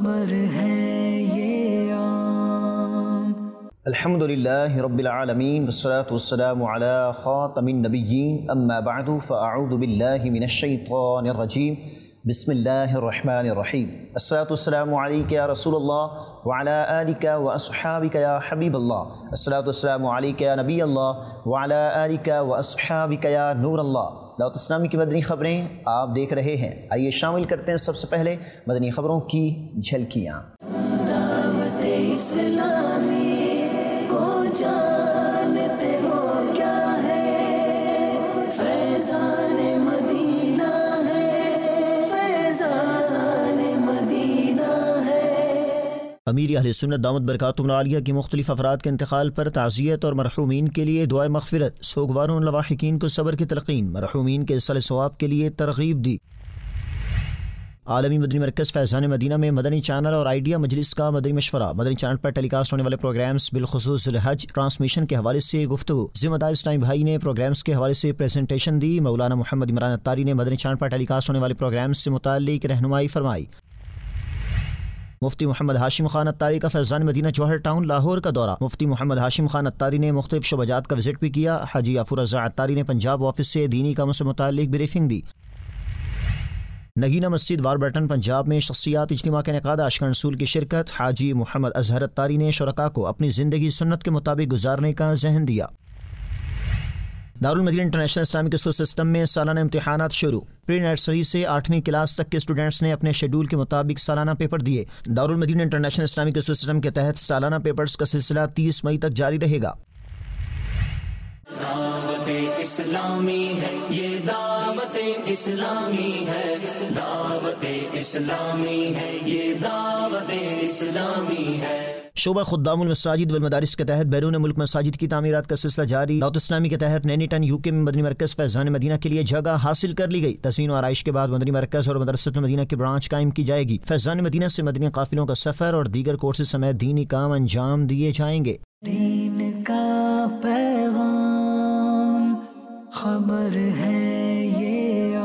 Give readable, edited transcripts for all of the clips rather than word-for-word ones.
خبر ہے یہ عام۔ الحمدللہ رب العالمین والصلاة والسلام علی خاتم النبیین اما بعد فاعوذ باللہ من الشیطان الرجیم بسم اللہ الرحمن الرحیم۔ الصلاة والسلام علیک یا رسول اللہ وعلی آلک واصحابک یا حبیب اللہ۔ الصلاة والسلام علیک یا نبی اللہ وعلی آلک واصحابک یا نور اللہ۔ دعوت اسلامی کی مدنی خبریں آپ دیکھ رہے ہیں، آئیے شامل کرتے ہیں سب سے پہلے مدنی خبروں کی جھلکیاں۔ دعوت اسلامی کو جانتے ہو کیا ہے، فیضان مدینہ ہے، فیضان مدینہ ہے۔ امیر اہل سنت دامت برکاتہم العالیہ کی مختلف افراد کے انتقال پر تعزیت اور مرحومین کے لیے دعائے مغفرت، سوگواروں اور لواحقین کو صبر کی تلقین، مرحومین کے صالح ثواب کے لیے ترغیب دی۔ عالمی مدنی مرکز فیضان مدینہ میں مدنی چینل اور آئیڈیا مجلس کا مدنی مشورہ، مدنی چینل پر ٹیلی کاسٹ ہونے والے پروگرامز بالخصوص الحج ٹرانسمیشن کے حوالے سے گفتگو۔ ذمہ دار اسلامی بھائی نے پروگرامز کے حوالے سے پریزنٹیشن دی۔ مولانا محمد عمران اتاری نے مدنی چینل پر ٹیلی کاسٹ ہونے والے پروگرامز سے متعلق رہنمائی فرمائی۔ مفتی محمد ہاشم خان اتاری کا فیضان مدینہ جوہر ٹاؤن لاہور کا دورہ۔ مفتی محمد ہاشم خان اتاری نے مختلف شعبہ جات کا وزٹ بھی کیا۔ حاجی غفور رضا اتاری نے پنجاب آفس سے دینی کاموں سے متعلق بریفنگ دی۔ نگینہ مسجد واربرٹن پنجاب میں شخصیات اجتماع کا انعقاد، عاشقان رسول کی شرکت۔ حاجی محمد اظہر اتاری نے شرکاء کو اپنی زندگی سنت کے مطابق گزارنے کا ذہن دیا۔ Darulmadina international Islamic school system میں سالانہ امتحانات شروع۔ پری نرسری سے 8ویں کلاس تک کے اسٹوڈنٹس نے اپنے شیڈول کے مطابق سالانہ پیپر دیے۔ Darulmadina international Islamic school system کے تحت سالانہ پیپرز کا سلسلہ 30 مئی تک جاری رہے گا۔ دعوت اسلامی ہے یہ، دعوت اسلامی ہے، دعوت اسلامی ہے یہ، دعوت اسلامی ہے۔ شعبہ خدام المساجد والمدارس کے تحت بیرون ملک مساجد کی تعمیرات کا سلسلہ جاری۔ دعوت اسلامی کے تحت نینی ٹن یو کے میں مدنی مرکز فیضان مدینہ کے لیے جگہ حاصل کر لی گئی۔ تزئین و آرائش کے بعد مدنی مرکز اور مدرسۃ المدینہ کی برانچ قائم کی جائے گی۔ فیضان مدینہ سے مدنی قافلوں کا سفر اور دیگر کورسز سمیت دینی کام انجام دیے جائیں گے۔ دین کا پیغام خبر ہے یہ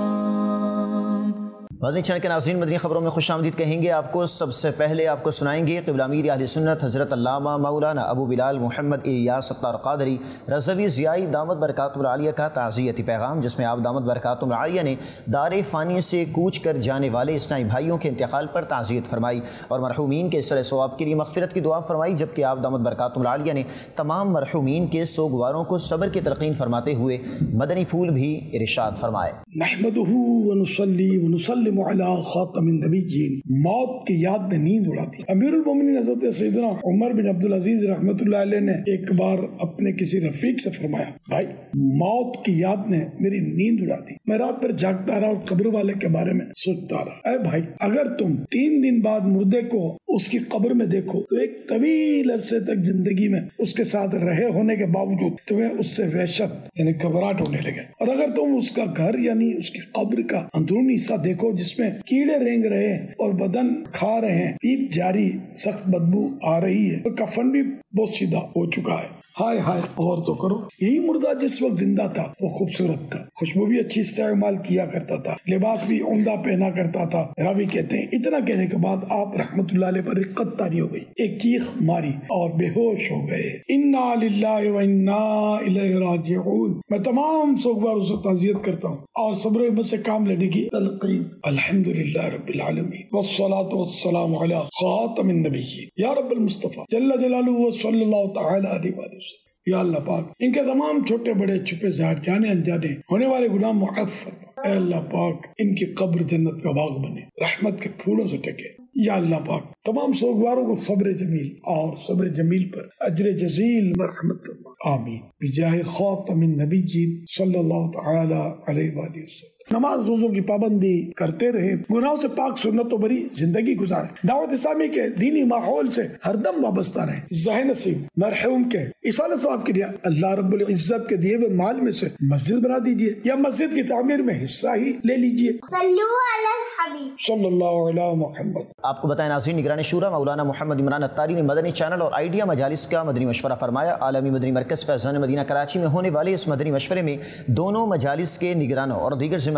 عام۔ مدنی چینل کے ناظرین، مدنی خبروں میں خوش آمدید کہیں گے آپ کو۔ سب سے پہلے آپ کو سنائیں گے قبلہ امیر اہل سنت حضرت علامہ مولانا ابو بلال محمد الیاس ستار قادری رضوی ضیائی دامت برکاتہم العالیہ کا تعزیتی پیغام، جس میں آپ دامت برکاتہم العالیہ نے دار فانی سے کوچ کر جانے والے اسلامی بھائیوں کے انتقال پر تعزیت فرمائی اور مرحومین کے صالح ثواب کے لیے مغفرت کی دعا فرمائی، جبکہ آپ دامت برکاتہم العالیہ نے تمام مرحومین کے سوگواروں کو صبر کی تلقین فرماتے ہوئے مدنی پھول بھی ارشاد فرمائے۔ نحمدہ ونصلی ونسلم علی خاتم النبیین۔ موت کی یاد نے نیند اڑا دی۔ امیر المومنین حضرت سیدنا عمر بن عبدالعزیز رحمۃ اللہ علیہ نے ایک بار اپنے کسی رفیق سے فرمایا، بھائی موت کی یاد نے میری نیند اڑا دی، میں رات پر جاگتا رہا اور قبر والے کے بارے میں سوچتا رہا۔ اے بھائی، اگر تم 3 دن بعد مردے کو اس کی قبر میں دیکھو تو ایک طویل عرصے تک زندگی میں اس کے ساتھ رہے ہونے کے باوجود تمہیں اس سے وحشت یعنی گھبراہٹ ہونے لگے، اور اگر تم اس کا گھر یعنی اس کی قبر کا اندرونی حصہ دیکھو جس میں کیڑے رینگ رہے ہیں اور بدن کھا رہے ہیں، پیپ جاری، سخت بدبو آ رہی ہے، اور کفن بھی بہت سیدھا ہو چکا ہے، ہائے ہائے غور تو کرو، یہی مردہ جس وقت زندہ تھا وہ خوبصورت تھا، خوشبو بھی اچھی استعمال کیا کرتا تھا، لباس بھی عمدہ پہنا کرتا تھا۔ راوی کہتے ہیں اتنا کہنے کے بعد آپ رحمت اللہ علیہ پر رقت طاری ہو گئی، ایک چیخ ماری اور بے ہوش ہو گئے۔ انا للہ و انا الیہ راجعون۔ میں تمام سوگواروں سے تعزیت کرتا ہوں اور صبر و ہمت سے کام لینے کی تلقین۔ الحمدللہ رب العالمین والصلاة والسلام علی خاتم النبیین یا رب المصطفیٰ جل جلالہ صلی اللہ تعالی علیہ وآلہ وسلم۔ یا اللہ پاک ان کے تمام چھوٹے بڑے چھپے ظاہر جانے انجانے ہونے والے گناہ معاف فرما۔ اے اللہ پاک ان کی قبر جنت کا باغ بنے، رحمت کے پھولوں سے ٹکے۔ یا اللہ پاک تمام سوگواروں کو صبر جمیل اور صبر جمیل پر اجر جزیل مرحمت فرما، آمین، بجاہ خاتم النبیین صلی اللہ تعالی علیہ وآلہ وسلم۔ نماز روزوں کی پابندی کرتے رہے، گناہوں سے پاک سنت و بری زندگی گزارے، دعوت اسلامی کے دینی ماحول سے ہر دم وابستہ رہے۔ ذہن نصیب مرحوم کے ایصال ثواب کے لیے اللہ رب العزت کے دیے ہوئے مال میں سے مسجد بنا دیجیے یا مسجد کی تعمیر میں حصہ ہی لے لیجیے۔ صلو علی الحبیب صلی اللہ علیہ محمد۔ آپ کو بتائیں ناظرین، نگران شورا مولانا محمد عمران اتاری نے مدنی چینل اور آئیڈیا مجالس کا مدنی مشورہ فرمایا۔ عالمی مدنی مرکز فیضان مدینہ کراچی میں ہونے والے اس مدنی مشورے میں دونوں مجالس کے نگرانوں اور دیگر ذمہ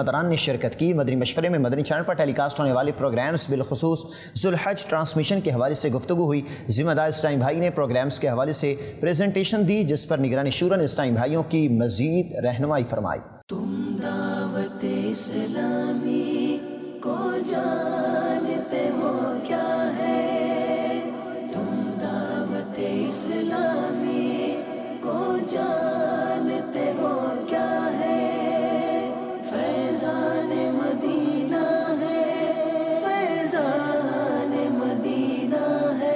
ذمہ داران نے شرکت کی۔ مدنی مشورے میں مدنی چینل پر ٹیلی کاسٹ ہونے والے پروگرامز بالخصوص ذوالحج ٹرانسمیشن کے حوالے سے گفتگو ہوئی۔ ذمہ دار اسلامی بھائی نے پروگرامز کے حوالے سے پریزنٹیشن دی، جس پر نگران شورا نے اسلامی بھائیوں کی مزید رہنمائی فرمائی۔ تم دعوت اسلامی کو جانتے ہو کیا ہے، تم دعوت اسلامی کو جانتے ہو کیا ہے، فیضان مدینہ ہے، فیضان مدینہ ہے۔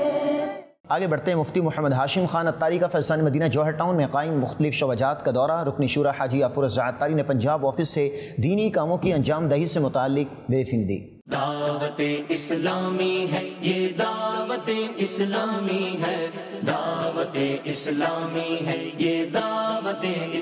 آگے بڑھتے ہیں، مفتی محمد ہاشم خان اتاری کا فیضان مدینہ جوہر ٹاؤن میں قائم مختلف شعبات کا دورہ۔ رکن شورا حاجی غفور رضا اتاری نے پنجاب آفس سے دینی کاموں کی انجام دہی سے متعلق بریفنگ دی۔ دعوت اسلامی ہے یہ، دعوت اسلامی ہے، دعوت اسلامی ہے یہ، دعوت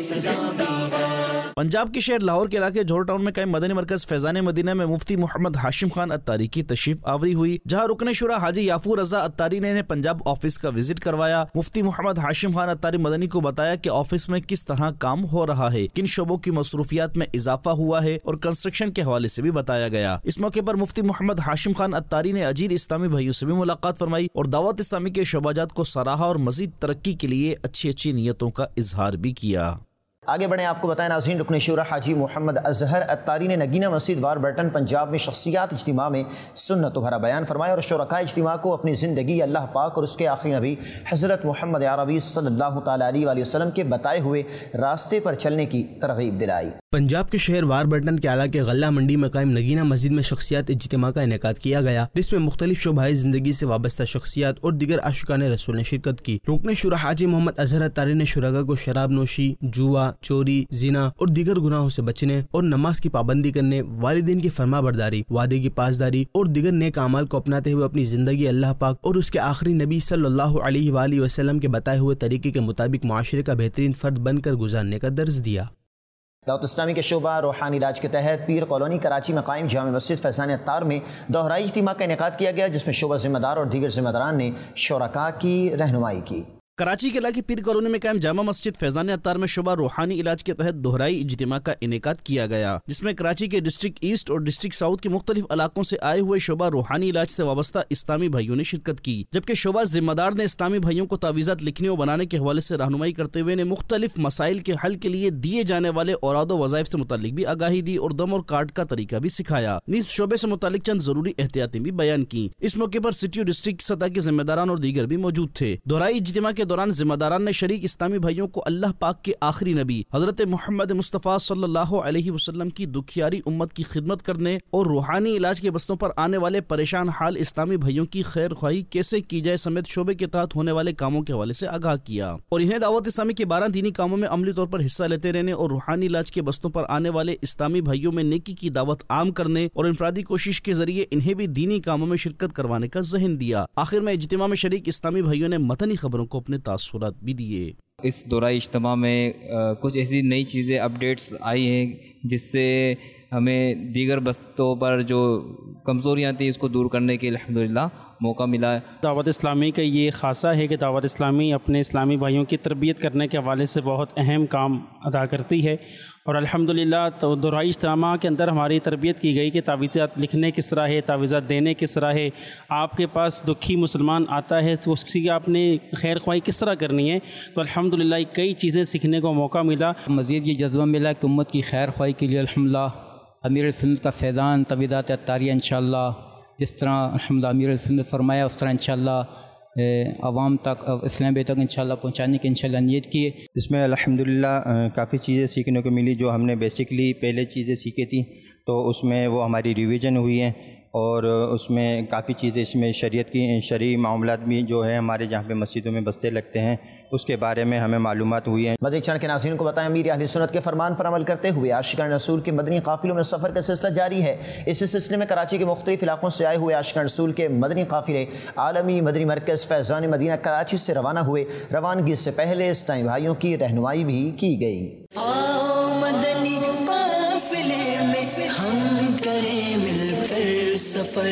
اسلامی ہے۔ پنجاب کے شہر لاہور کے علاقے جوہر ٹاؤن میں قائم مدنی مرکز فیضان مدینہ میں مفتی محمد ہاشم خان اتاری کی تشریف آوری ہوئی، جہاں رکن شورا حاجی غفور رضا اتاری نے پنجاب آفس کا وزٹ کروایا۔ مفتی محمد ہاشم خان اتاری مدنی کو بتایا کہ آفس میں کس طرح کام ہو رہا ہے، کن شعبوں کی مصروفیات میں اضافہ ہوا ہے، اور کنسٹرکشن کے حوالے سے بھی بتایا گیا۔ اس موقع پر مفتی محمد ہاشم خان اتاری نے اجیر اسلامی بھائیوں سے بھی ملاقات فرمائی اور دعوت اسلامی کے شعبات کو سراہا اور مزید ترقی کے لیے اچھی نیتوں کا اظہار بھی کیا۔ آگے بڑھیں، آپ کو بتائیں ناظرین، رکن شورا حاجی محمد اظہر اتاری نے نگینہ مسجد واربرٹن پنجاب میں شخصیات اجتماع میں سنت بھرا بیان فرمایا اور شرکاء اجتماع کو اپنی زندگی اللہ پاک اور اس کے آخری نبی حضرت محمد عربی صلی اللہ تعالیٰ علیہ وآلہ وسلم کے بتائے ہوئے راستے پر چلنے کی ترغیب دلائی۔ پنجاب کے شہر واربرٹن کے علاقے غلہ منڈی میں قائم نگینہ مسجد میں شخصیات اجتماع کا انعقاد کیا گیا، جس میں مختلف شعبۂ زندگی سے وابستہ شخصیات اور دیگر عاشقان رسول نے شرکت کی۔ رکن شورا حاجی محمد اظہر اتاری نے شرکاء کو شراب نوشی، جوا، چوری، زنا اور دیگر گناہوں سے بچنے اور نماز کی پابندی کرنے، والدین کی فرما برداری، وعدے کی پاسداری اور دیگر نیک اعمال کو اپناتے ہوئے اپنی زندگی اللہ پاک اور اس کے آخری نبی صلی اللہ علیہ وآلہ وسلم کے بتائے ہوئے طریقے کے مطابق معاشرے کا بہترین فرد بن کر گزارنے کا درس دیا۔ دعوت اسلامی کے شعبہ روحانی علاج کے تحت پیر کالونی کراچی میں قائم جامع مسجد فیضان اتار میں دہرائی اجتماع کا انعقاد کیا گیا، جس میں شعبہ ذمہ دار اور دیگر ذمہ داران نے شرکاء کی رہنمائی کی۔ کراچی کے علاقے پیر کالونی میں قائم جامع مسجد فیضان اتار میں شعبہ روحانی علاج کے تحت دہرائی اجتماع کا انعقاد کیا گیا، جس میں کراچی کے ڈسٹرکٹ ایسٹ اور ڈسٹرکٹ ساؤتھ کے مختلف علاقوں سے آئے ہوئے شعبہ روحانی علاج سے وابستہ اسلامی بھائیوں نے شرکت کی، جبکہ شعبہ ذمہ دار نے اسلامی بھائیوں کو تعویذات لکھنے اور بنانے کے حوالے سے رہنمائی کرتے ہوئے نے مختلف مسائل کے حل کے لیے دیے جانے والے اوراد و وظائف سے متعلق بھی آگاہی دی اور دم اور کارڈ کا طریقہ بھی سکھایا، نیز شعبے سے متعلق چند ضروری احتیاطیں بھی بیان کی۔ اس موقع پر سٹی اور ڈسٹرکٹ سطح کے ذمہ داران اور دیگر بھی موجود تھے۔ دہرائی اجتماع کے دوران ذمہ داران نے شریک اسلامی بھائیوں کو اللہ پاک کے آخری نبی حضرت محمد مصطفیٰ صلی اللہ علیہ وسلم کی دکھیاری امت کی خدمت کرنے اور روحانی علاج کے بستوں پر آنے والے پریشان حال اسلامی بھائیوں کی خیر خواہی کیسے کی جائے سمیت شعبے کے تحت ہونے والے کاموں کے حوالے سے آگاہ کیا، اور انہیں دعوت اسلامی کے 12 دینی کاموں میں عملی طور پر حصہ لیتے رہنے اور روحانی علاج کے بستوں پر آنے والے اسلامی بھائیوں میں نیکی کی دعوت عام کرنے اور انفرادی کوشش کے ذریعے انہیں بھی دینی کاموں میں شرکت کروانے کا ذہن دیا۔ آخر میں اجتماع میں شریک اسلامی بھائیوں نے متنی خبروں کو اپنے تاثرات بھی دیے۔ اس دورہ اجتماع میں کچھ ایسی نئی چیزیں اپڈیٹس آئی ہیں جس سے ہمیں دیگر بستوں پر جو کمزوریاں تھیں اس کو دور کرنے کے الحمدللہ موقع ملا ہے۔ دعوت اسلامی کا یہ خاصہ ہے کہ دعوت اسلامی اپنے اسلامی بھائیوں کی تربیت کرنے کے حوالے سے بہت اہم کام ادا کرتی ہے، اور الحمدللہ تو دہرائی اجتماع کے اندر ہماری تربیت کی گئی کہ تعویذات لکھنے کس طرح ہے، تعویذات دینے کس طرح ہے، آپ کے پاس دکھی مسلمان آتا ہے تو اس کی آپ نے خیر خواہی کس طرح کرنی ہے، تو الحمدللہ کئی چیزیں سیکھنے کو موقع ملا۔ مزید یہ جذبہ ملا کہ امت کی خیر خواہی کے لیے الحمدللہ امیر سنت کا فیضان تعویذات اتاریہ انشاءاللہ جس طرح الحمدللہ امیر سنت فرمایا اس طرح انشاءاللہ عوام تک اسلام بے تک انشاءاللہ پہنچانے کی انشاءاللہ نیت کی ہے۔ اس میں الحمدللہ کافی چیزیں سیکھنے کو ملی جو ہم نے بیسکلی پہلے چیزیں سیکھی تھیں، تو اس میں وہ ہماری ریویژن ہوئی ہیں، اور اس میں کافی چیزیں اس میں شریعت کی شرعی معاملات بھی جو ہے ہمارے جہاں پہ مسجدوں میں بستے لگتے ہیں اس کے بارے میں ہمیں معلومات ہوئی ہیں۔ مدنی چینل کے ناظرین کو بتائیں، امیر اہل سنت کے فرمان پر عمل کرتے ہوئے عاشقان رسول کے مدنی قافلوں میں سفر کا سلسلہ جاری ہے۔ اس سلسلے میں کراچی کے مختلف علاقوں سے آئے ہوئے عاشقان رسول کے مدنی قافلے عالمی مدنی مرکز فیضان مدینہ کراچی سے روانہ ہوئے۔ روانگی سے پہلے اسلامی بھائیوں کی رہنمائی بھی کی گئی۔ مدنی قافلے میں ہم کریں مل کر سفر،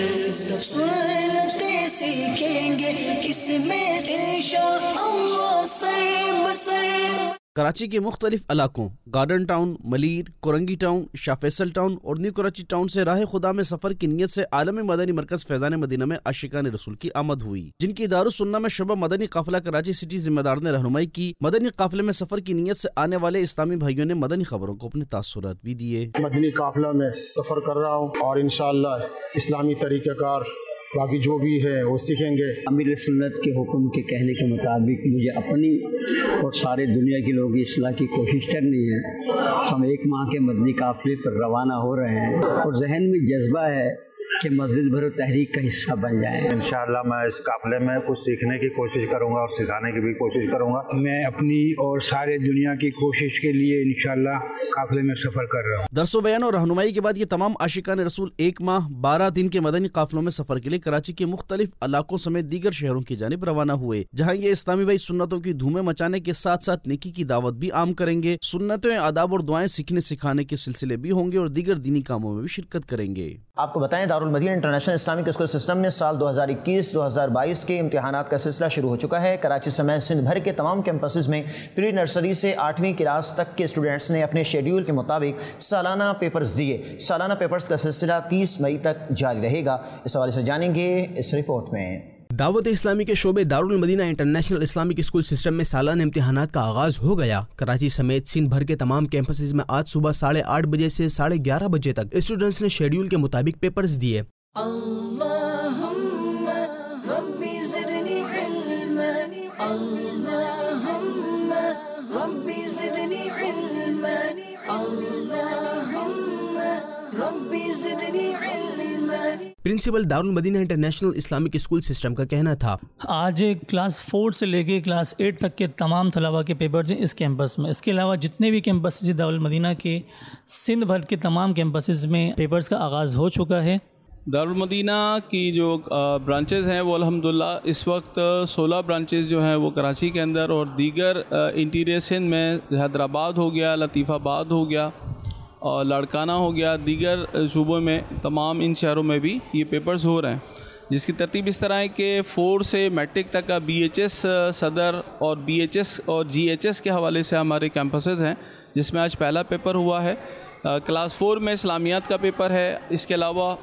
سنتیں سیکھیں گے اس میں انشاءاللہ سر بسر۔ کراچی کے مختلف علاقوں garden town, Malir, Korangi town, Shah Faisal town اور نیو کراچی ٹاؤن سے راہ خدا میں سفر کی نیت سے عالمی مدنی مرکز فیضان مدینہ میں عاشقان رسول کی آمد ہوئی، جن کی دارالسنہ میں شعبہ مدنی قافلہ کراچی سٹی ذمہ دار نے رہنمائی کی۔ مدنی قافلے میں سفر کی نیت سے آنے والے اسلامی بھائیوں نے مدنی خبروں کو اپنے تاثرات بھی دیے۔ مدنی قافلہ میں سفر کر رہا ہوں اور انشاءاللہ اسلامی طریقہ کار باقی جو بھی ہے وہ سیکھیں گے۔ امیر سنت کے حکم کے کہنے کے مطابق مجھے اپنی اور سارے دنیا کے لوگوں کی اصلاح کی کوشش کرنی ہے۔ ہم 1 ماہ کے مدنی قافلے پر روانہ ہو رہے ہیں اور ذہن میں جذبہ ہے کہ مسجد بھر تحریک کا حصہ بن جائیں۔ انشاءاللہ میں اس قافلے میں کچھ سیکھنے کی کوشش کروں گا اور سکھانے کی بھی کوشش کروں گا۔ میں اپنی اور سارے دنیا کی کوشش کے لیے انشاءاللہ قافلے میں سفر کر رہا ہوں۔ درس و بیان اور رہنمائی کے بعد یہ تمام عاشقان رسول 1 ماہ 12 دن کے مدنی قافلوں میں سفر کے لیے کراچی کے مختلف علاقوں سمیت دیگر شہروں کی جانب روانہ ہوئے، جہاں یہ اسلامی بھائی سنتوں کی دھومیں مچانے کے ساتھ ساتھ نیکی کی دعوت بھی عام کریں گے، سنتیں، آداب اور دعائیں سیکھنے سکھانے کے سلسلے بھی ہوں گے اور دیگر دینی کاموں میں بھی شرکت کریں گے۔ آپ کو بتائیں Darulmadina international Islamic school system میں سال 2021-2022 کے امتحانات کا سلسلہ شروع ہو چکا ہے۔ کراچی سمیت سندھ بھر کے تمام کیمپسز میں پری نرسری سے 8ویں کلاس تک کے اسٹوڈنٹس نے اپنے شیڈیول کے مطابق سالانہ پیپرز دیے۔ سالانہ پیپرز کا سلسلہ 30 مئی تک جاری رہے گا۔ اس حوالے سے جانیں گے اس رپورٹ میں۔ دعوت اسلامی کے شعبے Darulmadina international Islamic school system میں سالانہ امتحانات کا آغاز ہو گیا۔ کراچی سمیت سندھ بھر کے تمام کیمپسز میں آج صبح 8:30 بجے سے 11:30 بجے تک اسٹوڈنٹس نے شیڈیول کے مطابق پیپرز دیے۔ اللہم ربی زدنی علما، اللہم ربی زدنی علما، اللہم ربی زدنی علما۔ Principal Darulmadina international Islamic school system کا کہنا تھا، آج کلاس 4 سے لے کے کلاس 8 تک کے تمام طلباء کے پیپرز ہیں اس کیمپس میں۔ اس کے علاوہ جتنے بھی کیمپسز ہیں دارالمدینہ کے سندھ بھر کے تمام کیمپسز میں پیپرز کا آغاز ہو چکا ہے۔ دارالمدینہ کی جو برانچز ہیں وہ الحمدللہ اس وقت 16 برانچز جو ہیں وہ کراچی کے اندر اور دیگر انٹیریئر سندھ میں حیدرآباد ہو گیا، لطیف آباد ہو گیا اور لاڑکانہ ہو گیا، دیگر صوبوں میں تمام ان شہروں میں بھی یہ پیپرز ہو رہے ہیں، جس کی ترتیب اس طرح ہے کہ 4 سے میٹرک تک کا BHS صدر اور BHS اور GHS کے حوالے سے ہمارے کیمپسز ہیں، جس میں آج پہلا پیپر ہوا ہے۔ کلاس 4 میں اسلامیات کا پیپر ہے، اس کے علاوہ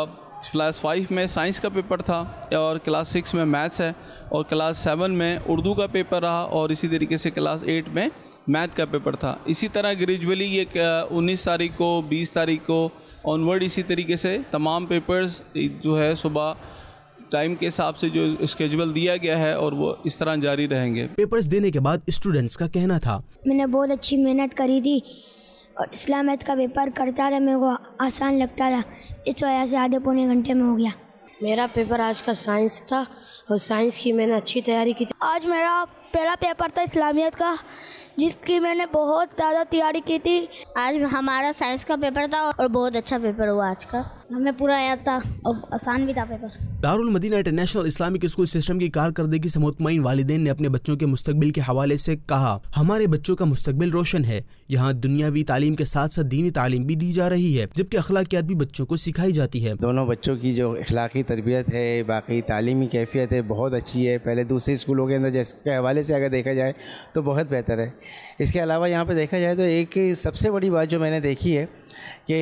کلاس 5 میں سائنس کا پیپر تھا اور کلاس 6 میں میتھس ہے اور کلاس 7 میں اردو کا پیپر رہا اور اسی طریقے سے کلاس 8 میں میتھ کا پیپر تھا۔ اسی طرح گریجولی یہ 19 تاریخ کو 20 تاریخ کو آنورڈ اسی طریقے سے تمام پیپرز جو ہے صبح ٹائم کے حساب سے جو اسکیجول دیا گیا ہے اور وہ اس طرح جاری رہیں گے۔ پیپرز دینے کے بعد اسٹوڈنٹس کا کہنا تھا، میں نے بہت اچھی محنت کری تھی اور اسلامیت کا پیپر کرتا تھا، میرے کو آسان لگتا تھا، اس وجہ سے آدھے پونے گھنٹے میں ہو گیا۔ میرا پیپر آج کا سائنس تھا اور سائنس کی میں نے اچھی تیاری کی تھی۔ آج میرا پہلا پیپر تھا اسلامیت کا، جس کی میں نے بہت زیادہ تیاری کی تھی۔ آج ہمارا سائنس کا پیپر تھا اور بہت اچھا پیپر ہوا آج کا، ہمیں پورا یاد تھا اور آسان بھی تھا paper. Darulmadina international Islamic school system کی کارکردگی سے مطمئن والدین نے اپنے بچوں کے مستقبل کے حوالے سے کہا، ہمارے بچوں کا مستقبل روشن ہے، یہاں دنیاوی تعلیم کے ساتھ ساتھ دینی تعلیم بھی دی جا رہی ہے، جبکہ اخلاقیات بھی بچوں کو سکھائی جاتی ہے۔ دونوں بچوں کی جو اخلاقی تربیت ہے، باقی تعلیمی کیفیت ہے، بہت اچھی ہے، پہلے دوسرے اسکولوں کے اندر جس کے حوالے سے اگر دیکھا جائے تو بہت بہتر ہے۔ اس کے علاوہ یہاں پہ دیکھا جائے تو ایک سب سے بڑی بات جو میں نے دیکھی ہے کہ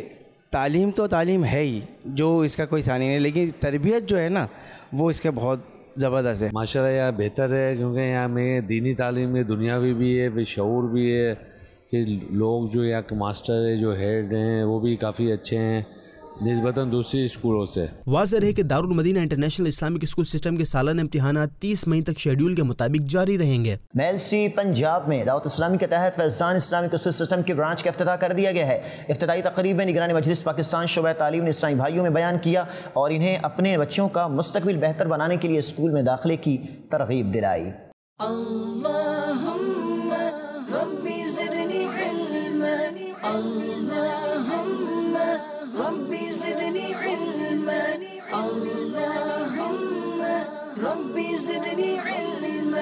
تعلیم تو تعلیم ہے ہی، جو اس کا کوئی ثانی نہیں ہے، لیکن تربیت جو ہے نا وہ اس کے بہت زبردست ہے۔ ماشاءاللہ یہاں بہتر ہے، کیونکہ یہاں میں دینی تعلیم ہے، دنیاوی بھی ہے، شعور بھی ہے، کہ لوگ جو یہاں کے ماسٹر ہے، جو ہیڈ ہیں، وہ بھی کافی اچھے ہیں نسبتاً دوسری اسکولوں سے۔ واضح ہے کہ Darulmadina international Islamic school system کے سالانہ امتحانات 30 مئی تک شیڈیول کے مطابق جاری رہیں گے۔ میل سی پنجاب میں دعوت اسلامی کے تحت فیضان اسلامک اسکول سسٹم کی برانچ کا افتتاح کر دیا گیا ہے۔ افتتاحی تقریب میں نگران مجلس پاکستان شعبہ تعلیم نے اسلامی بھائیوں میں بیان کیا اور انہیں اپنے بچوں کا مستقبل بہتر بنانے کے لیے اسکول میں داخلے کی ترغیب دلائی۔ اللہم ربی زدنی علما، اللہم ربی زدنی علما، اللہم ربی زدنی علما۔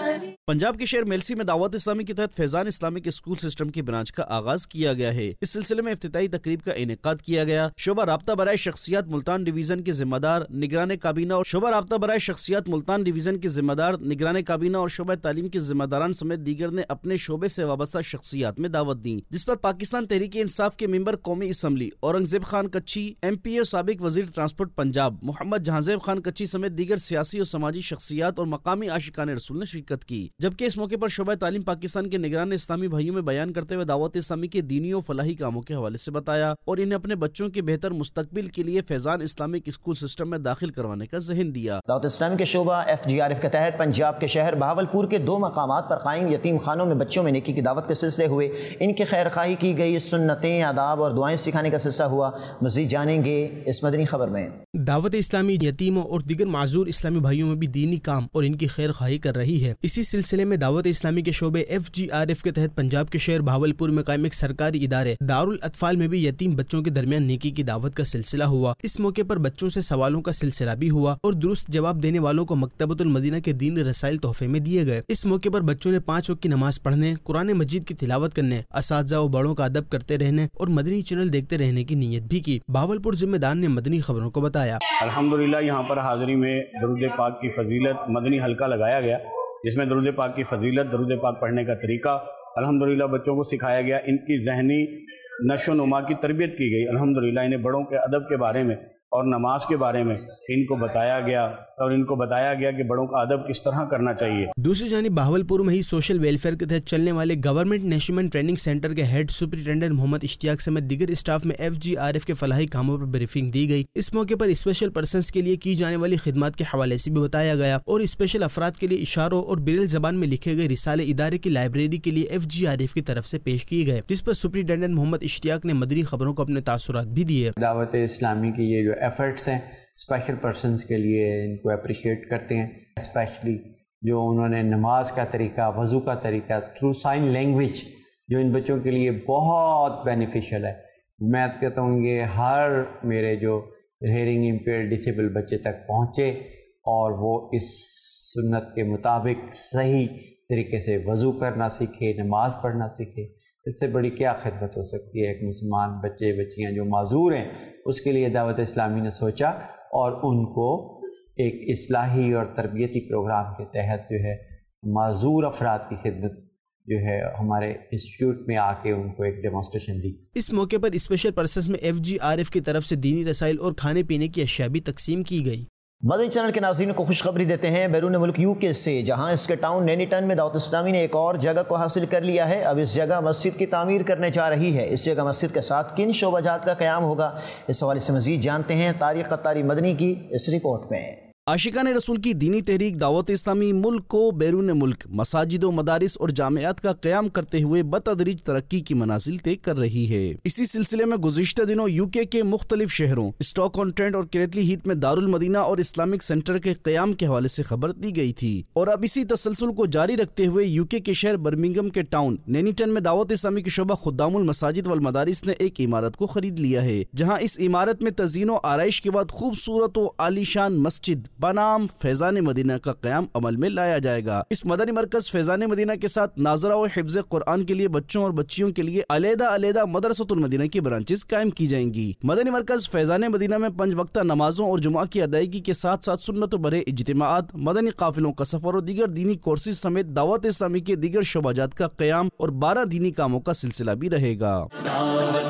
پنجاب کے شہر میلسی میں دعوت اسلامی کے تحت فیضان اسلامک اسکول سسٹم کی برانچ کا آغاز کیا گیا ہے۔ اس سلسلے میں افتتاحی تقریب کا انعقاد کیا گیا۔ شعبہ رابطہ برائے شخصیات ملتان ڈویژن کے ذمہ دار نگران کابینہ اور شعبہ رابطہ برائے شخصیات ملتان ڈویژن کے ذمہ دار نگران کابینہ اور شعبہ تعلیم کے ذمہ داران سمیت دیگر نے اپنے شعبے سے وابستہ شخصیات میں دعوت دی، جس پر پاکستان تحریک انصاف کے ممبر قومی اسمبلی اورنگزیب خان کچھی، MP سابق وزیر ٹرانسپورٹ پنجاب محمد جہانزیب خان کچھی سمیت دیگر سیاسی اور سماجی شخصیات اور مقامی عاشقان رسول نے شرکت کی، جبکہ اس موقع پر شعبہ تعلیم پاکستان کے نگران اسلامی بھائیوں میں بیان کرتے ہوئے دعوت اسلامی کے دینی و فلاحی کاموں کے حوالے سے بتایا اور انہیں اپنے بچوں کے بہتر مستقبل کے لیے فیضان اسلامک اسکول سسٹم میں داخل کروانے کا ذہن دیا۔ دعوت اسلامی کے شعبہ FGRF کے تحت پنجاب کے شہر بہاولپور کے 2 مقامات پر قائم یتیم خانوں میں بچوں میں نیکی کی دعوت کے سلسلے ہوئے، ان کی خیر خواہی کی گئی، سنتیں، آداب اور دعائیں سکھانے کا سلسلہ ہوا۔ مزید جانیں گے اس مدنی خبر میں۔ دعوت اسلامی یتیموں اور دیگر معذور اسلامی بھائیوں میں بھی دینی کام اور ان کی خیر خواہی کر رہی ہے۔ اسی سلسلے میں دعوت اسلامی کے شعبے FGRF کے تحت پنجاب کے شہر بہاولپور میں قائم ایک سرکاری ادارے دارالاطفال میں بھی یتیم بچوں کے درمیان نیکی کی دعوت کا سلسلہ ہوا۔ اس موقع پر بچوں سے سوالوں کا سلسلہ بھی ہوا اور درست جواب دینے والوں کو مکتبۃ المدینہ کے دینی رسائل تحفے میں دیے گئے۔ اس موقع پر بچوں نے 5 وقت کی نماز پڑھنے، قرآن مجید کی تلاوت کرنے، اساتذہ و بڑوں کا ادب کرتے رہنے اور مدنی چینل دیکھتے رہنے کی نیت بھی کی۔ بہاولپور ذمہ دار نے مدنی خبروں کو بتایا۔ الحمدللہ یہاں پر حاضری میں درود پاک کی فضیلت مدنی حلقہ لگایا گیا، جس میں درود پاک کی فضیلت، درود پاک پڑھنے کا طریقہ الحمدللہ بچوں کو سکھایا گیا، ان کی ذہنی نشو و نما کی تربیت کی گئی۔ الحمدللہ انہیں بڑوں کے ادب کے بارے میں اور نماز کے بارے میں ان کو بتایا گیا اور ان کو بتایا گیا کہ بڑوں کا ادب کس طرح کرنا چاہیے۔ دوسری جانب بہاولپور میں ہی سوشل ویلفیئر کے تحت چلنے والے گورنمنٹ نیشنل ٹریننگ سینٹر کے ہیڈ سپرنٹینڈنٹ محمد اشتیاق سمیت دیگر اسٹاف میں FGRF کے فلاحی کاموں پر بریفنگ دی گئی۔ اس موقع پر اسپیشل پرسنز کے لیے کی جانے والی خدمات کے حوالے سے بھی بتایا گیا اور اسپیشل افراد کے لیے اشاروں اور بریل زبان میں لکھے گئے رسالے ادارے کی لائبریری کے لیے FGRF کی طرف سے پیش کیے گئے، جس پر سپرنٹینڈنٹ محمد اشتیاق نے مدنی خبروں کو اپنے تاثرات بھی دیے۔ دعوت اسلامی کی یہ جو ایفرٹس ہیں اسپیشل پرسنز کے لیے ان کو اپریشیٹ کرتے ہیں، اسپیشلی جو انہوں نے نماز کا طریقہ، وضو کا طریقہ تھرو سائن لینگویج جو ان بچوں کے لیے بہت بینیفیشیل ہے۔ میں کہتا ہوں کہ ہر میرے جو ہیئرنگ امپیئر ڈسیبل بچے تک پہنچے اور وہ اس سنت کے مطابق صحیح طریقے سے وضو کرنا سیکھے، نماز پڑھنا سیکھے۔ اس سے بڑی کیا خدمت ہو سکتی ہے؟ ایک مسلمان بچے بچیاں جو معذور ہیں اس کے لیے دعوت اسلامی نے سوچا اور ان کو ایک اصلاحی اور تربیتی پروگرام کے تحت جو ہے معذور افراد کی خدمت جو ہے ہمارے انسٹیٹیوٹ میں آ کے ان کو ایک ڈیمانسٹریشن دی۔ اس موقع پر اسپیشل پرسنز میں FGRF کی طرف سے دینی رسائل اور کھانے پینے کی اشیاء بھی تقسیم کی گئی۔ مدنی چینل کے ناظرین کو خوشخبری دیتے ہیں بیرون ملک UK سے، جہاں اس کے ٹاؤن نینیٹن میں دعوت اسلامی نے ایک اور جگہ کو حاصل کر لیا ہے۔ اب اس جگہ مسجد کی تعمیر کرنے جا رہی ہے۔ اس جگہ مسجد کے ساتھ کن شعبہ جات کا قیام ہوگا، اس حوالے سے مزید جانتے ہیں طارق قطاری مدنی کی اس رپورٹ میں۔ عاشقان رسول کی دینی تحریک دعوت اسلامی ملک کو بیرون ملک مساجد و مدارس اور جامعات کا قیام کرتے ہوئے بتدریج ترقی کی منازل طے کر رہی ہے۔ اسی سلسلے میں گزشتہ دنوں UK کے مختلف شہروں اسٹاک آن ٹرینٹ اور کریتلی ہیتھ میں دارالمدینہ اور اسلامک سینٹر کے قیام کے حوالے سے خبر دی گئی تھی، اور اب اسی تسلسل کو جاری رکھتے ہوئے UK کے شہر برمنگھم کے ٹاؤن نینیٹن میں دعوت اسلامی کے شعبہ خدام المساجد والمدارس نے ایک عمارت کو خرید لیا ہے، جہاں اس عمارت میں تزئین و آرائش کے بعد خوبصورت و عالیشان مسجد بنام فیضان مدینہ کا قیام عمل میں لایا جائے گا۔ اس مدنی مرکز فیضان مدینہ کے ساتھ ناظرہ و حفظ قرآن کے لیے بچوں اور بچیوں کے لیے علیحدہ مدرسۃ المدینہ کی برانچز قائم کی جائیں گی۔ مدنی مرکز فیضان مدینہ میں 5 وقتہ نمازوں اور جمعہ کی ادائیگی کے ساتھ ساتھ سنت و برے اجتماعات، مدنی قافلوں کا سفر اور دیگر دینی کورسز سمیت دعوت اسلامی کے دیگر شعبہ جات کا قیام اور 12 دینی کاموں کا سلسلہ بھی رہے گا۔ دعوت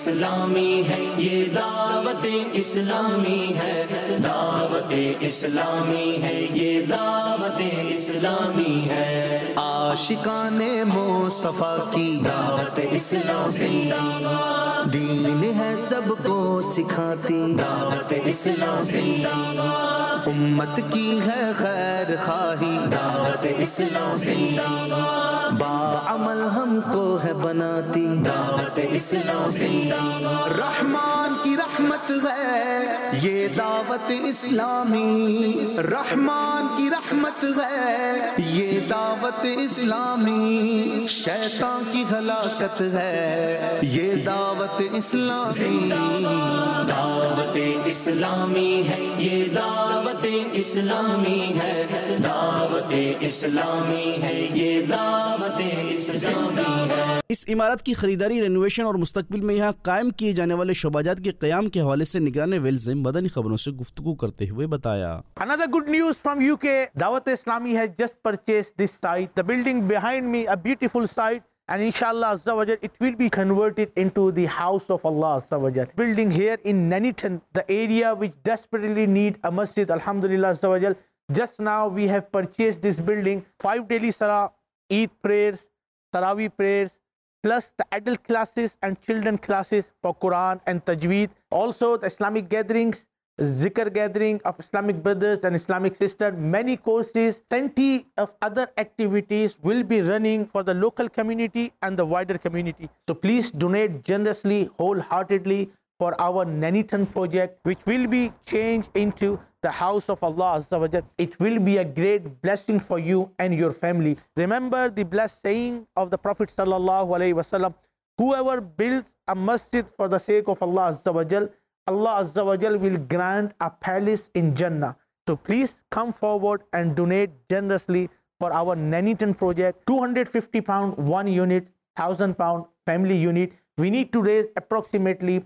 اسلامی ہے یہ، دعوت اسلامی ہے، دعوت اسلامی ہے یہ، دعوت اسلامی ہے، عاشقان مصطفیٰ کی دعوت اسلامی، دین ہے سب کو سکھاتی دعوت اسلامی، امت کی ہے خیر خواہی دعوت اسلامی، باعمل ہم کو ہے بناتی دعوت اسلامی، رحمان کی رحمت ہے یہ دعوت اسلامی، رحمان کی رحمت ہے یہ دعوت اسلامی، شیطان کی ہلاکت ہے یہ دعوت اسلامی، دعوت دعوت اسلامی ہے یہ دعوت اسلامی ہے دعوت اسلامی ہے یہ دعوت اسلامی ہے. اس عمارت کی خریداری، رینوویشن اور مستقبل میں یہاں قائم کیے جانے والے شعبہ جات کے قیام کے حوالے سے نگران ویلز نے مدنی خبروں سے گفتگو کرتے ہوئے بتایا. Another good news from UK. Dawat Islami has just purchased this site. The building behind me, a beautiful site. And inshallah Azza wa Jal, it will be converted into the house of Allah Azza wa Jal. Building here in Nanitan, the area which desperately need a masjid, alhamdulillah Azza wa Jal. Just now we have purchased this building, 5 daily salah, Eid prayers, Tarawih prayers, plus the adult classes and children classes for Quran and Tajweed. Also the Islamic gatherings, Zikr gathering of Islamic brothers and Islamic sisters, many courses, plenty of other activities will be running for the local community and the wider community. So please donate generously, wholeheartedly for our Nanitan project, which will be changed into the house of Allah Azza wa Jal. It will be a great blessing for you and your family. Remember the blessed saying of the Prophet sallallahu alaihi wasallam, whoever builds a masjid for the sake of Allah Azza wa Jal, Allah Azza wa Jal will grant a palace in Jannah. So please come forward and donate generously for our Nanitan project. £250 one unit, £1,000 family unit. We need to raise approximately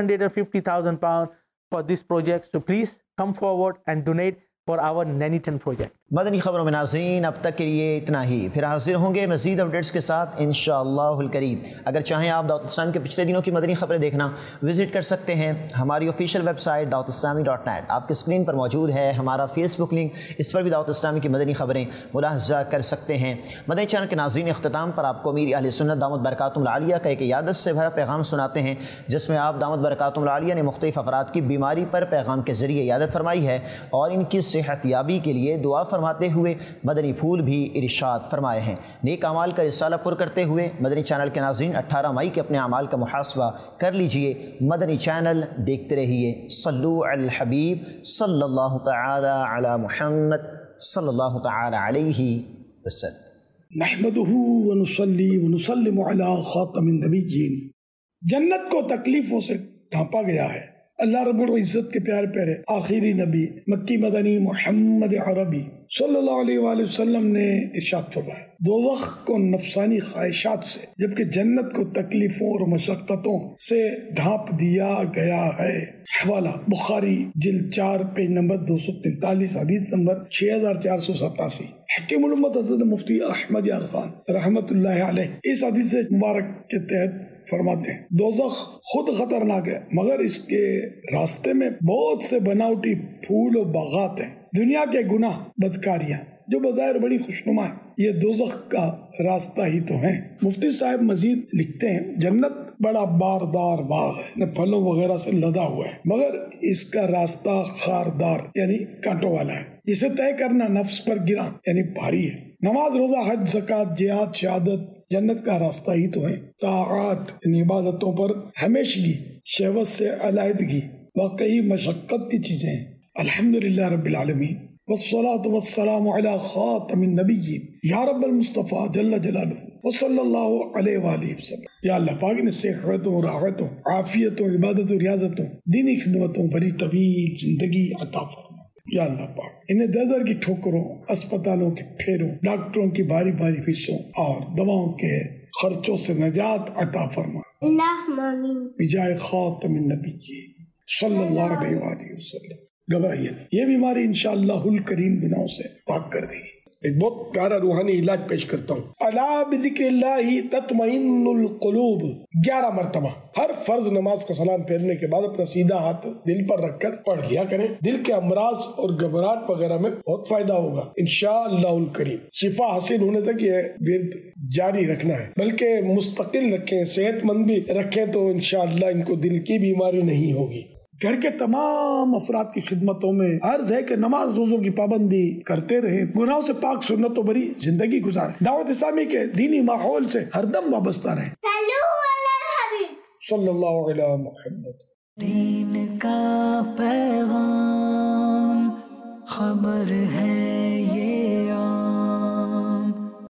£350,000 for this project. So please come forward and donate for our Nanitan project. مدنی خبروں میں ناظرین اب تک کے لیے اتنا ہی. پھر حاضر ہوں گے مزید اپڈیٹس کے ساتھ انشاءاللہ الکریم. اگر چاہیں آپ دعوت اسلامی کے پچھلے دنوں کی مدنی خبریں دیکھنا وزٹ کر سکتے ہیں. ہماری آفیشیل ویب سائٹ dawatIslami.net آپ کی اسکرین پر موجود ہے. ہمارا فیس بک لنک، اس پر بھی دعوت اسلامی کی مدنی خبریں ملاحظہ کر سکتے ہیں. مدنی چینل کے ناظرین اختتام پر آپ کو امیر اہل سنت دامت برکاتہم العالیہ کا ایک عیادت سے بھرا پیغام سناتے ہیں، جس میں آپ دامت برکاتہم العالیہ نے مختلف افراد کی بیماری پر پیغام کے ذریعے عیادت فرمائی ہے اور ان کی صحت یابی کے لیے دعا فرماتے ہوئے مدنی پھول بھی ارشاد فرمائے ہیں. نیک اعمال کا رسالہ پر کرتے ہوئے مدنی چینل کے ناظرین 18 مئی کے اپنے اعمال کا محاسبہ کر لیجئے. مدنی چینل دیکھتے رہیے. صلو علی الحبیب صلی اللہ تعالی علی محمد صلی اللہ تعالی علیہ وسلم. نحمده ونصلی ونسلم علی خاتم النبیین. جنت کو تکلیفوں سے ڈھانپا گیا ہے. اللہ رب العزت کے پیارے پیارے آخری نبی مکی مدنی محمد عربی صلی اللہ علیہ وآلہ وسلم نے ارشاد فرمایا، دوزخ کو نفسانی خواہشات سے جبکہ جنت کو تکلیفوں اور مشقتوں سے ڈھانپ دیا گیا ہے. حوالہ بخاری جلد 4 پیج نمبر 243 حدیث نمبر 6487. حکیم الامت حضرت مفتی احمد یار خان رحمت اللہ علیہ اس حدیث مبارک کے تحت فرماتے ہیں، دوزخ خود خطرناک ہے مگر اس کے راستے میں بہت سے بناوٹی پھول و باغات ہیں. دنیا کے گناہ بدکاریاں جو بظاہر بڑی خوشنما ہیں، یہ دوزخ کا راستہ ہی تو ہیں. مفتی صاحب مزید لکھتے ہیں، جنت بڑا باردار باغ ہے، پھلوں وغیرہ سے لدا ہوا ہے، مگر اس کا راستہ خاردار یعنی کانٹوں والا ہے، جسے طے کرنا نفس پر گراں یعنی بھاری ہے. نماز، روزہ، حج، زکوٰۃ، جہاد، شہادت جنت کا راستہ ہی تو ہے. طاعات یعنی عبادتوں پر ہمیشگی، شہوت سے علیحدگی واقعی مشقت کی چیزیں ہیں. الحمدللہ رب العالمین والصلاة والسلام علی خاتم النبیین یا رب المصطفیٰ جل جلالہ وصلی اللہ علیہ وآلہ وسلم. یا اللہ پاک نے صحتوں، راحتوں، عافیتوں، عبادت و ریاضتوں، دینی خدمتوں بھری طویل زندگی عطا فرما. یا اللہ پاک انہیں در کی ٹھوکروں، اسپتالوں کے پھیروں، ڈاکٹروں کی بھاری بھاری فیسوں اور دواؤں کے خرچوں سے نجات عطا فرما. اللہم آمین. بجائے خاتم النبیین صلی اللہ علیہ وآلہ وسلم. گھبرائیے یہ بیماری انشاءاللہ الکریم گناہوں سے پاک کر دی. ایک بہت پیارا روحانی علاج پیش کرتا ہوں. الا بذکر اللہ تطمئن القلوب 11 مرتبہ ہر فرض نماز کا سلام پھیرنے کے بعد اپنا سیدھا ہاتھ دل پر رکھ کر پڑھ لیا کریں. دل کے امراض اور گھبراہٹ وغیرہ میں بہت فائدہ ہوگا انشاءاللہ الکریم. شفا حاصل ہونے تک یہ ورد جاری رکھنا ہے، بلکہ مستقل رکھیں، صحت مند بھی رکھیں تو انشاءاللہ ان کو دل کی بیماری نہیں ہوگی. گھر کے تمام افراد کی خدمتوں میں عرض ہے کہ نماز روزوں کی پابندی کرتے رہیں، گناہوں سے پاک سنتوں بھری زندگی گزاریں، دعوت اسلامی کے دینی ماحول سے ہر دم وابستہ رہیں. صلی اللہ علیہ محمد. دین کا پیغام خبر ہے